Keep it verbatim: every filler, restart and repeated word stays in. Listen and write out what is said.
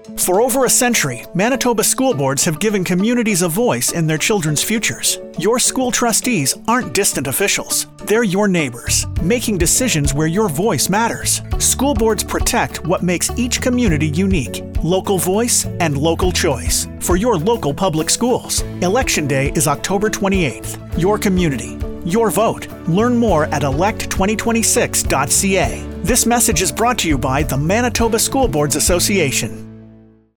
For over a century, Manitoba school boards have given communities a voice in their children's futures. Your school trustees aren't distant officials. They're your neighbors, making decisions where your voice matters. School boards protect what makes each community unique: local voice and local choice. For your local public schools, Election Day is October twenty-eighth. Your community, your vote. Learn more at elect twenty twenty-six dot c a. This message is brought to you by the Manitoba School Boards Association.